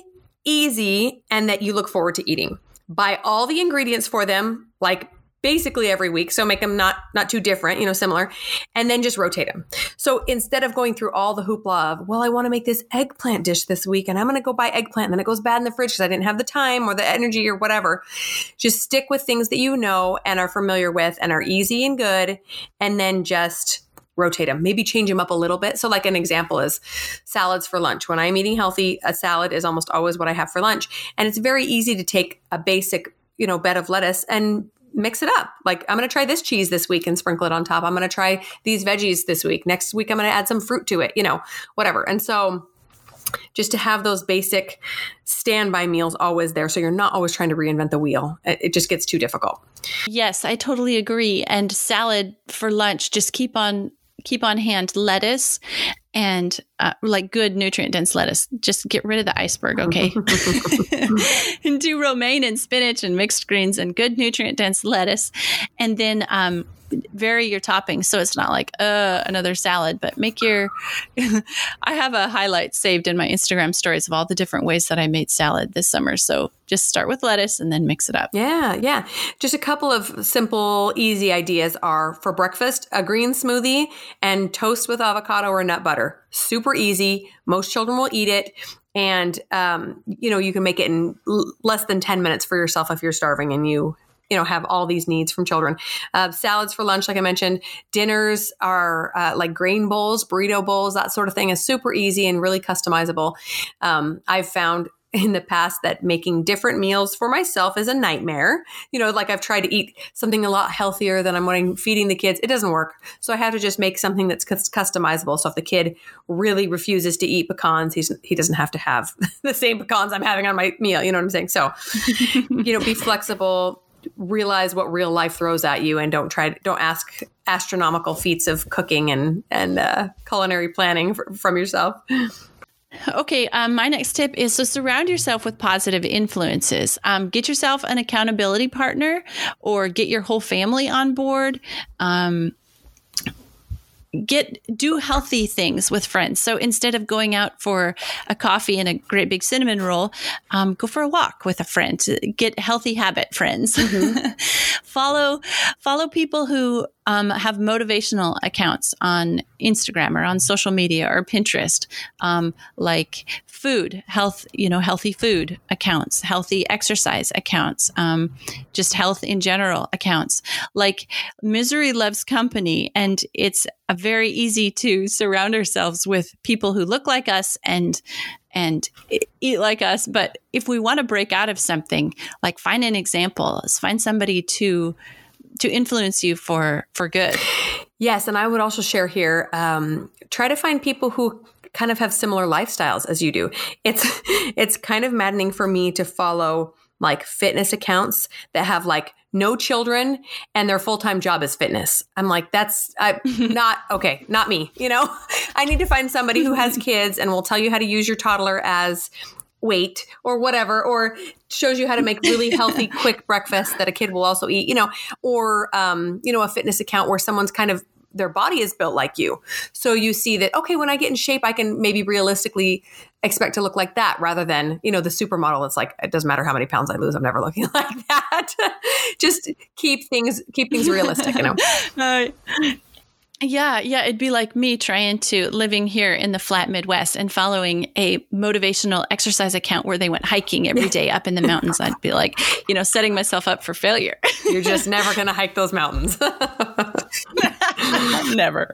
easy, and that you look forward to eating. Buy all the ingredients for them, like basically every week. So make them not, not too different, you know, similar, and then just rotate them. So instead of going through all the hoopla of, well, I want to make this eggplant dish this week and I'm going to go buy eggplant and then it goes bad in the fridge because I didn't have the time or the energy or whatever. Just stick with things that you know and are familiar with and are easy and good. And then just rotate them, maybe change them up a little bit. So like an example is salads for lunch. When I'm eating healthy, a salad is almost always what I have for lunch. And it's very easy to take a basic, you know, bed of lettuce and mix it up. Like, I'm going to try this cheese this week and sprinkle it on top. I'm going to try these veggies this week. Next week, I'm going to add some fruit to it, you know, whatever. And so just to have those basic standby meals always there. So you're not always trying to reinvent the wheel. It just gets too difficult. Yes, I totally agree. And salad for lunch, just keep on keep on hand lettuce and uh, like good nutrient dense lettuce. Just get rid of the iceberg, okay? And do romaine and spinach and mixed greens and good nutrient dense lettuce. And then um, vary your toppings so it's not like uh, another salad, but make your I have a highlight saved in my Instagram stories of all the different ways that I made salad this summer. So just start with lettuce and then mix it up. Yeah, yeah. Just a couple of simple, easy ideas are for breakfast, a green smoothie and toast with avocado or nut butter. Super easy. Most children will eat it. And, um, you know, you can make it in l- less than ten minutes for yourself if you're starving and you you know, have all these needs from children. Uh, salads for lunch, like I mentioned. Dinners are uh, like grain bowls, burrito bowls, that sort of thing is super easy and really customizable. Um, I've found in the past that making different meals for myself is a nightmare. You know, like I've tried to eat something a lot healthier than I'm wanting feeding the kids. It doesn't work. So I have to just make something that's customizable. So if the kid really refuses to eat pecans, he's, he doesn't have to have the same pecans I'm having on my meal. You know what I'm saying? So, you know, be flexible. Realize what real life throws at you and don't try to, don't ask astronomical feats of cooking and, and uh, culinary planning for, from yourself. Okay. Um, my next tip is to surround yourself with positive influences. Um, get yourself an accountability partner or get your whole family on board. Um, Get do healthy things with friends. So instead of going out for a coffee and a great big cinnamon roll, um, go for a walk with a friend. Get healthy habit friends. Mm-hmm. follow follow people who um, have motivational accounts on Instagram or on social media or Pinterest, um, like food, health, you know, healthy food accounts, healthy exercise accounts, um, just health in general accounts. Like Misery Loves Company, and it's a very easy to surround ourselves with people who look like us and and eat like us. But if we want to break out of something, like find an example, find somebody to to influence you for, for good. Yes. And I would also share here, um, try to find people who kind of have similar lifestyles as you do. It's, it's kind of maddening for me to follow like fitness accounts that have like no children and their full-time job is fitness. I'm like, that's I, not okay. Not me. You know, I need to find somebody who has kids and will tell you how to use your toddler as weight or whatever, or shows you how to make really healthy, quick breakfast that a kid will also eat, you know, or, um, you know, a fitness account where someone's kind of, their body is built like you. So you see that, okay, when I get in shape, I can maybe realistically expect to look like that rather than, you know, the supermodel. It's like, it doesn't matter how many pounds I lose. I'm never looking like that. Just keep things, keep things realistic, you know? Uh, Yeah, yeah, it'd be like me trying to living here in the flat Midwest and following a motivational exercise account where they went hiking every day up in the mountains. I'd be like, you know, setting myself up for failure. You're just never going to hike those mountains. Never.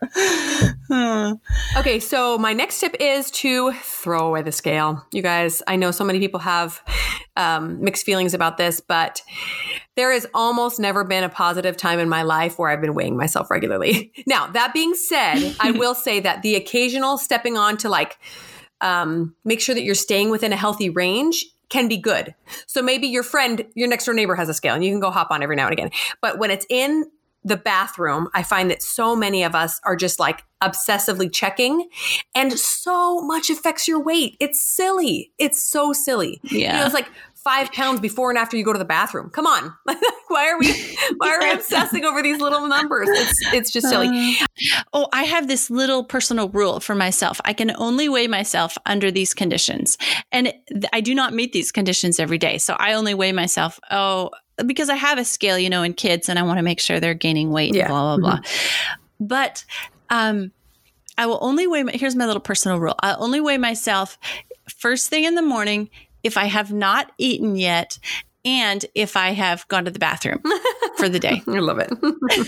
Okay, so my next tip is to throw away the scale. You guys, I know so many people have um, mixed feelings about this, but there has almost never been a positive time in my life where I've been weighing myself regularly. Now, that being said, I will say that the occasional stepping on to like um, make sure that you're staying within a healthy range can be good. So maybe your friend, your next door neighbor has a scale and you can go hop on every now and again. But when it's in the bathroom, I find that so many of us are just like obsessively checking and so much affects your weight. It's silly. It's so silly. Yeah. You know, it's like five pounds before and after you go to the bathroom. Come on. Why are we, why are we obsessing over these little numbers? It's, it's just silly. Uh, oh, I have this little personal rule for myself. I can only weigh myself under these conditions. And I do not meet these conditions every day. So I only weigh myself, oh, because I have a scale, you know, in kids and I want to make sure they're gaining weight, yeah. and blah, blah, blah. Mm-hmm. But um, I will only weigh, my, here's my little personal rule. I'll only weigh myself first thing in the morning if I have not eaten yet and if I have gone to the bathroom for the day. I love it.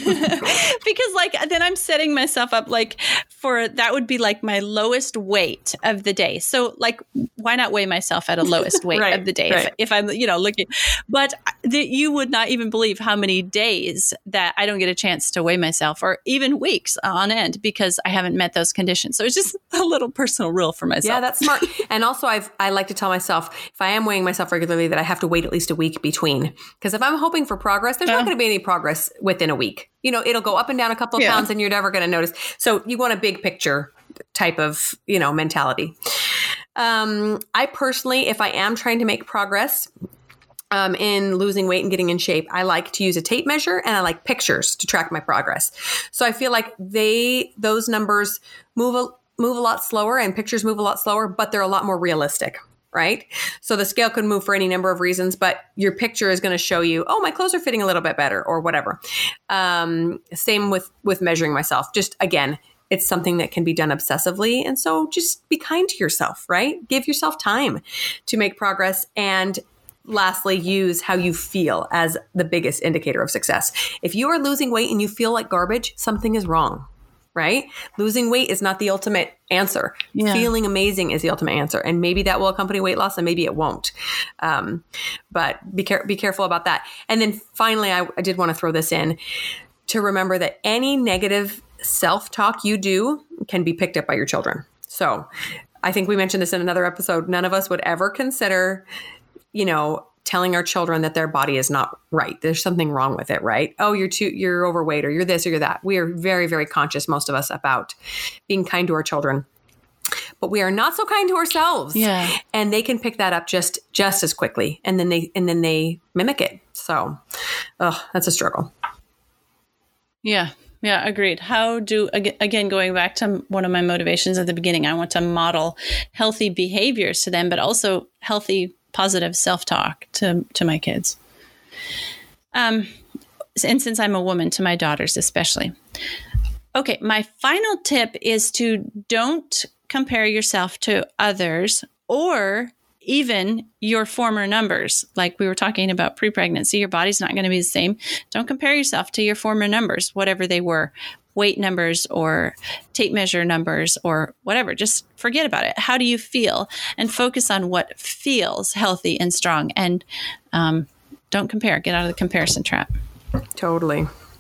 Because like, then I'm setting myself up like for, that would be like my lowest weight of the day. So like, why not weigh myself at a lowest weight right, of the day right. if, if I'm, you know, looking, but the, you would not even believe how many days that I don't get a chance to weigh myself or even weeks on end because I haven't met those conditions. So it's just a little personal rule for myself. Yeah, that's smart. And also I've, I like to tell myself, if I am weighing myself regularly, that I have to wait at least a week between. Because if I'm hoping for progress, there's uh, not going to be any progress within a week. You know, it'll go up and down a couple of yeah. pounds and you're never going to notice. So you want a big picture type of, you know, mentality. Um, I personally, if I am trying to make progress um, in losing weight and getting in shape, I like to use a tape measure and I like pictures to track my progress. So I feel like they, those numbers move a, move a lot slower and pictures move a lot slower, but they're a lot more realistic. Right? So the scale could move for any number of reasons, but your picture is going to show you, oh, my clothes are fitting a little bit better or whatever. Um, same with, with measuring myself. Just again, it's something that can be done obsessively. And so just be kind to yourself, right? Give yourself time to make progress. And lastly, use how you feel as the biggest indicator of success. If you are losing weight and you feel like garbage, something is wrong. Right? Losing weight is not the ultimate answer. Yeah. Feeling amazing is the ultimate answer. And maybe that will accompany weight loss and maybe it won't. Um, but be, care- be careful about that. And then finally, I, I did want to throw this in to remember that any negative self-talk you do can be picked up by your children. So I think we mentioned this in another episode. None of us would ever consider, you know, telling our children that their body is not right. There's something wrong with it, right? Oh, you're too, you're overweight or you're this or you're that. We are very, very conscious, most of us, about being kind to our children, but we are not so kind to ourselves. Yeah. And they can pick that up just, just as quickly. And then they, and then they mimic it. So, oh, that's a struggle. Yeah. Yeah, agreed. How do, again, going back to one of my motivations at the beginning, I want to model healthy behaviors to them, but also healthy positive self-talk to, to my kids. Um, and since I'm a woman, to my daughters especially. Okay, my final tip is to don't compare yourself to others or even your former numbers. Like we were talking about pre-pregnancy, your body's not going to be the same. Don't compare yourself to your former numbers, whatever they were. Weight numbers or tape measure numbers or whatever. Just forget about it. How do you feel? And focus on what feels healthy and strong. And um, don't compare. Get out of the comparison trap. Totally.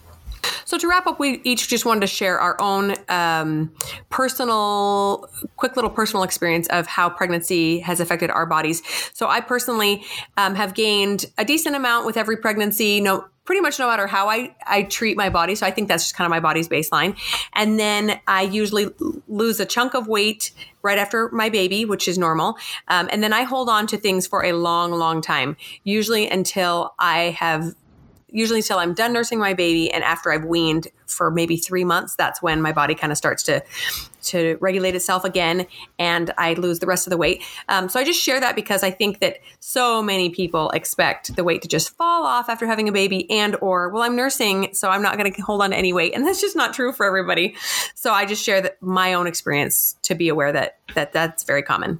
So to wrap up, we each just wanted to share our own um, personal, quick little personal experience of how pregnancy has affected our bodies. So I personally um, have gained a decent amount with every pregnancy, no, pretty much no matter how I, I treat my body. So I think that's just kind of my body's baseline. And then I usually lose a chunk of weight right after my baby, which is normal. Um, and then I hold on to things for a long, long time, usually until I have Usually until I'm done nursing my baby, and after I've weaned for maybe three months, that's when my body kind of starts to to regulate itself again, and I lose the rest of the weight. Um, so I just share that because I think that so many people expect the weight to just fall off after having a baby, and or well, I'm nursing, so I'm not going to hold on to any weight, and that's just not true for everybody. So I just share that my own experience to be aware that that that's very common.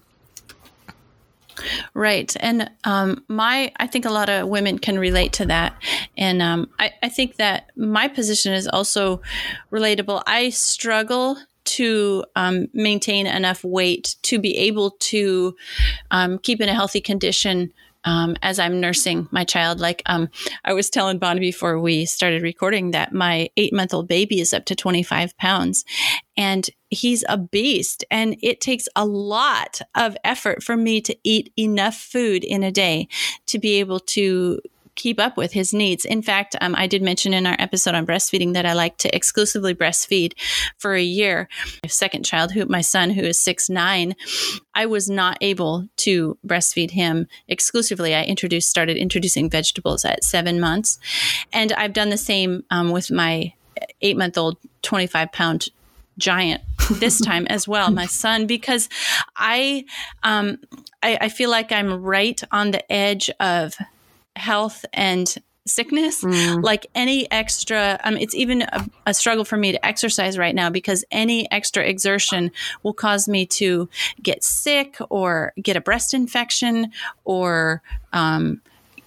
Right. And um, my, I think a lot of women can relate to that. And um, I, I think that my position is also relatable. I struggle to um, maintain enough weight to be able to um, keep in a healthy condition Um, as I'm nursing my child. Like um, I was telling Bonnie before we started recording that my eight-month-old baby is up to twenty-five pounds, and he's a beast. And it takes a lot of effort for me to eat enough food in a day to be able to keep up with his needs. In fact, um, I did mention in our episode on breastfeeding that I like to exclusively breastfeed for a year. My second child, who my son, who is six nine, I was not able to breastfeed him exclusively. I introduced, started introducing vegetables at seven months. And I've done the same um, with my eight-month-old, twenty-five pound giant this time as well, my son, because I, um, I, I feel like I'm right on the edge of health and sickness. Mm. Like any extra, um, it's even a, a struggle for me to exercise right now because any extra exertion will cause me to get sick or get a breast infection or um,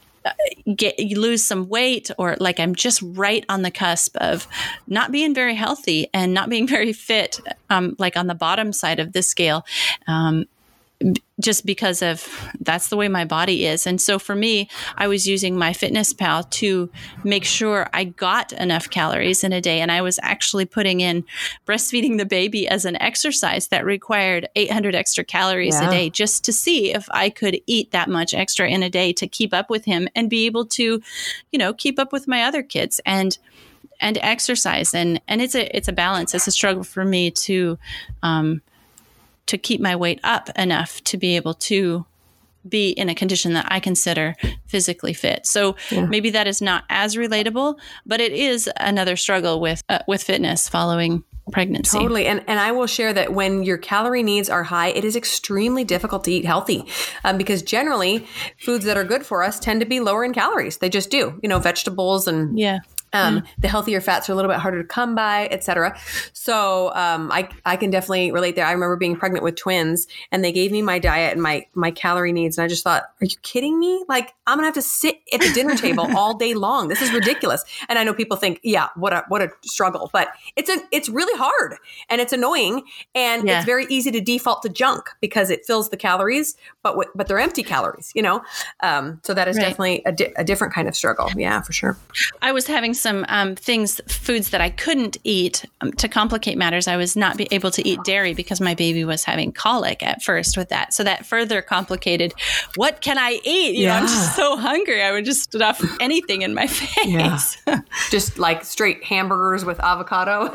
get you lose some weight, or like I'm just right on the cusp of not being very healthy and not being very fit, um, like on the bottom side of the scale. Um, just because of that's the way my body is. And so for me, I was using MyFitnessPal to make sure I got enough calories in a day. And I was actually putting in breastfeeding the baby as an exercise that required eight hundred extra calories yeah. a day, just to see if I could eat that much extra in a day to keep up with him and be able to, you know, keep up with my other kids and and exercise. And and it's a it's a balance. It's a struggle for me to um to keep my weight up enough to be able to be in a condition that I consider physically fit. So yeah. maybe that is not as relatable, but it is another struggle with uh, with fitness following pregnancy. Totally. And and I will share that when your calorie needs are high, it is extremely difficult to eat healthy um, because generally foods that are good for us tend to be lower in calories. They just do, you know, vegetables and yeah. Um, mm. The healthier fats are a little bit harder to come by, et cetera. So um, I I can definitely relate there. I remember being pregnant with twins, and they gave me my diet and my my calorie needs, and I just thought, are you kidding me? Like I'm gonna have to sit at the dinner table all day long. This is ridiculous. And I know people think, yeah, what a what a struggle, but it's a it's really hard and it's annoying, and yeah. it's very easy to default to junk because it fills the calories, but w- but they're empty calories, you know. Um, so that is right. definitely a, di- a different kind of struggle. Yeah, for sure. I was having some um, things, foods that I couldn't eat um, to complicate matters. I was not be able to eat dairy because my baby was having colic at first with that. So that further complicated, what can I eat? You yeah. know, I'm just so hungry. I would just stuff anything in my face. Yeah. Just like straight hamburgers with avocado.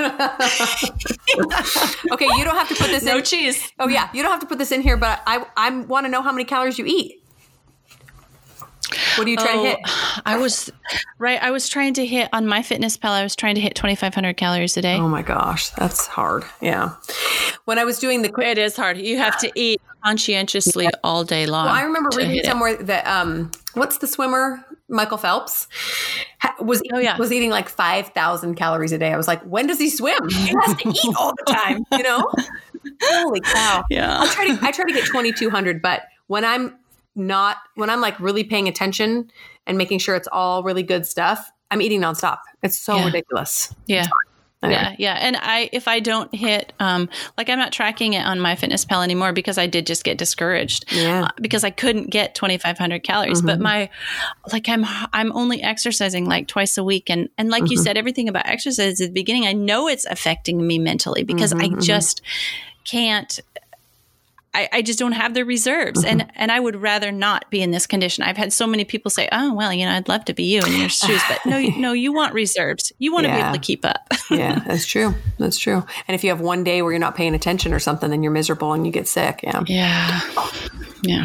Okay, you don't have to put this no in. No cheese. Oh yeah, you don't have to put this in here, but I I want to know how many calories you eat. What are you trying oh, to hit? I was right. I was trying to hit on MyFitnessPal. I was trying to hit twenty-five hundred calories a day. Oh my gosh, that's hard. Yeah. When I was doing the, it is hard. You have to eat conscientiously yeah. all day long. Well, I remember reading somewhere it. that um, what's the swimmer Michael Phelps was oh, yeah. was eating like five thousand calories a day. I was like, when does he swim? He has to eat all the time. You know? Holy cow! Yeah. I try to I try to get twenty-two hundred, but when I'm not when I'm like really paying attention and making sure it's all really good stuff, I'm eating nonstop. It's so yeah. ridiculous. Yeah. Anyway. Yeah. Yeah. And I, if I don't hit, um, like I'm not tracking it on MyFitnessPal anymore because I did just get discouraged Yeah. uh, because I couldn't get twenty-five hundred calories, Mm-hmm. but my, like I'm, I'm only exercising like twice a week. And, and like Mm-hmm. you said, everything about exercise at the beginning, I know it's affecting me mentally because Mm-hmm. I just can't, I, I just don't have the reserves. Mm-hmm. And and I would rather not be in this condition. I've had so many people say, oh, well, you know, I'd love to be you in your shoes. But no, you- no, you want reserves. You want to be Yeah. able to keep up. Yeah, that's true. That's true. And if you have one day where you're not paying attention or something, then you're miserable and you get sick. Yeah. Yeah. Yeah.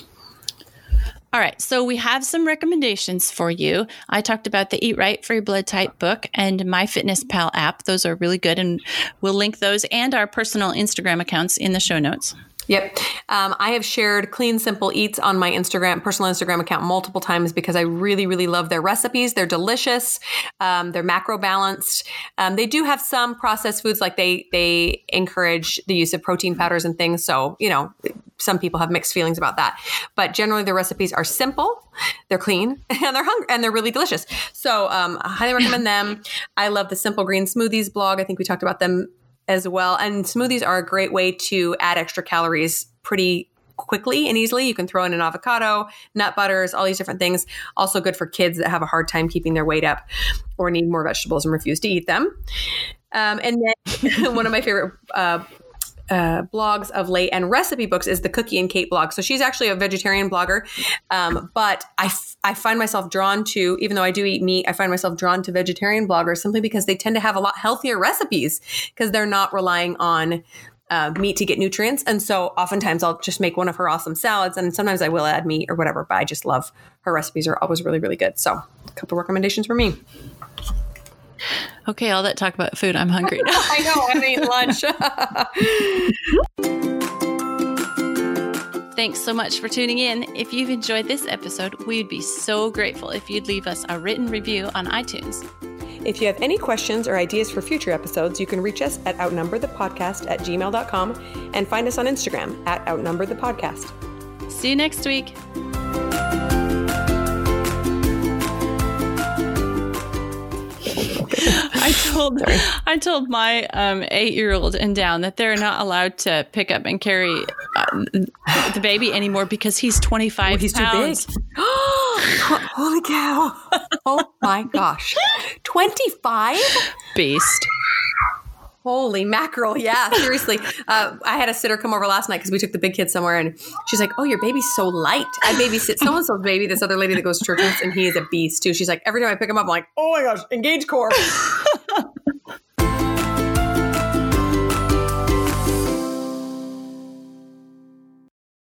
All right. So we have some recommendations for you. I talked about the Eat Right for Your Blood Type book and MyFitnessPal app. Those are really good. And we'll link those and our personal Instagram accounts in the show notes. Yep. Um, I have shared Clean Simple Eats on my Instagram, personal Instagram account multiple times because I really, really love their recipes. They're delicious. Um, they're macro balanced. Um, they do have some processed foods, like they, they encourage the use of protein powders and things. So, you know, some people have mixed feelings about that, but generally the recipes are simple, they're clean, and they're hungry, and they're really delicious. So, um, I highly recommend them. I love the Simple Green Smoothies blog. I think we talked about them as well. And smoothies are a great way to add extra calories pretty quickly and easily. You can throw in an avocado, nut butters, all these different things. Also good for kids that have a hard time keeping their weight up or need more vegetables and refuse to eat them. Um, and then one of my favorite uh, uh, blogs of late and recipe books is the Cookie and Kate blog. So she's actually a vegetarian blogger. Um, but I, f- I find myself drawn to, even though I do eat meat, I find myself drawn to vegetarian bloggers simply because they tend to have a lot healthier recipes because they're not relying on uh, meat to get nutrients. And so oftentimes I'll just make one of her awesome salads, and sometimes I will add meat or whatever, but I just love her recipes are always really, really good. So a couple recommendations for me. Okay, all that talk about food. I'm hungry now. I know, I haven't eaten lunch. Thanks so much for tuning in. If you've enjoyed this episode, we'd be so grateful if you'd leave us a written review on iTunes. If you have any questions or ideas for future episodes, you can reach us at outnumberthepodcast at gmail dot com and find us on Instagram at outnumberthepodcast. See you next week. I told Sorry. I told my um, eight-year-old in Down that they're not allowed to pick up and carry uh, the baby anymore because he's twenty-five Oh, he's pounds. too big. Holy cow. Oh my gosh. twenty-five? Beast. Holy mackerel. Yeah, seriously. Uh, I had a sitter come over last night because we took the big kid somewhere, and she's like, oh, your baby's so light. I babysit so-and-so's baby, this other lady that goes to church with, and he is a beast too. She's like, every time I pick him up, I'm like, oh my gosh, engage core.